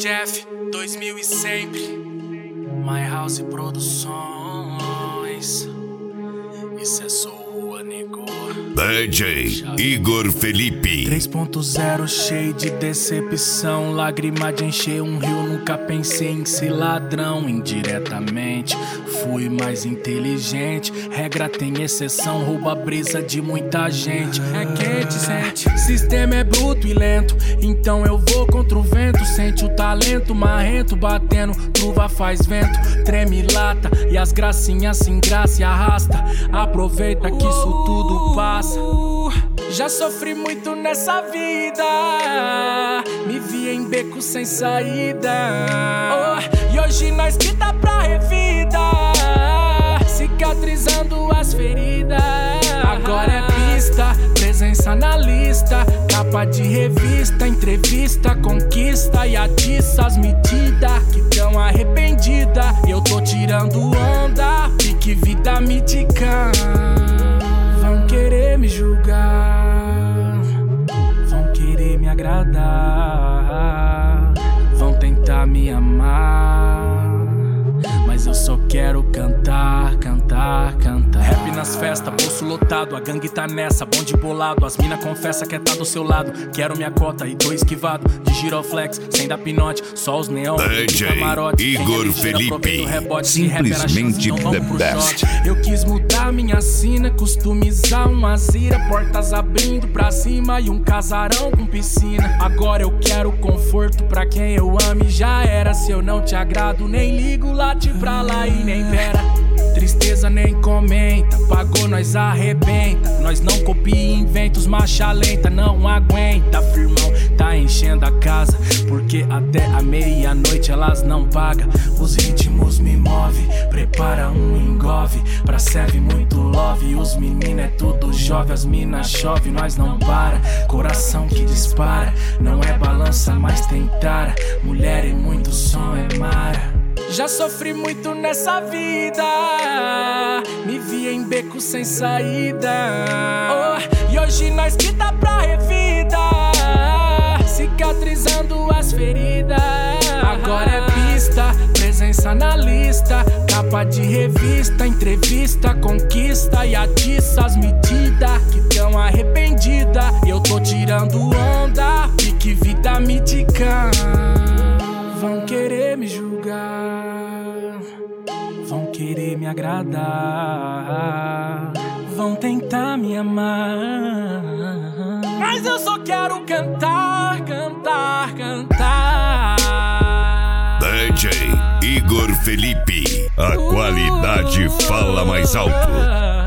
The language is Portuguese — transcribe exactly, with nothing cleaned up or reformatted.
Jeff, dois mil e sempre, My House Produções. Isso é só rua, nego. D J Igor Felipe. três ponto zero cheio de decepção, lágrima de encher um rio. Nunca pensei em ser ladrão. Indiretamente fui mais inteligente. Regra tem exceção, rouba a brisa de muita gente. É quente, sente. Sistema é bruto e lento, então eu vou contra o vento. Sente o talento marrento batendo, truva faz vento. Treme lata e as gracinhas sem graça e arrasta. Aproveita que isso tudo passa. Já sofri muito nessa vida, me vi em beco sem saída. Oh, e hoje nós que tá pra revida, cicatrizando as feridas. Agora é pista, presença na lista, capa de revista, entrevista, conquista e atiça as medidas que tão arrependida. Eu tô tirando onda, pique vida mítica. Vão querer me julgar, vão querer me agradar, vão tentar me amar, mas eu só quero cantar, cantar, cantar. Rap nas festas, bolso lotado, a gangue tá nessa, bonde bolado. As mina confessa que é tá do seu lado. Quero minha cota e tô esquivado de giroflex, sem dar pinote, só os neon. D J Igor Felipe, simplesmente the best. Eu quis mudar minha sina, customizar uma zira, portas abrindo pra cima e um casarão com piscina. Agora eu quero conforto pra quem eu ame, já era. Se eu não te agrado, nem ligo, late pra lá e nem pera. Tristeza nem comenta, pagou nós arrebenta. Nós não copia inventos, marcha lenta, não aguenta. Firmão, tá enchendo a casa, porque até a meia-noite elas não pagam. Os ritmos me movem, prepara um engove. Pra serve muito love, os meninos é tudo jovem. As minas chove, nós não para. Coração que dispara, não é balança, mas tem tara. Mulher e muito som é mara. Já sofri muito nessa vida, me vi em beco sem saída. Oh, e hoje nós que tá pra revida, cicatrizando as feridas. Agora é pista, presença na lista, capa de revista, entrevista, conquista e atiça as medidas que tão arrependida. Eu tô tirando onda, pique vida mítica. Vão querer me julgar, vão querer me agradar, vão tentar me amar, mas eu só quero cantar, cantar, cantar. D J Igor Felipe, a qualidade fala mais alto.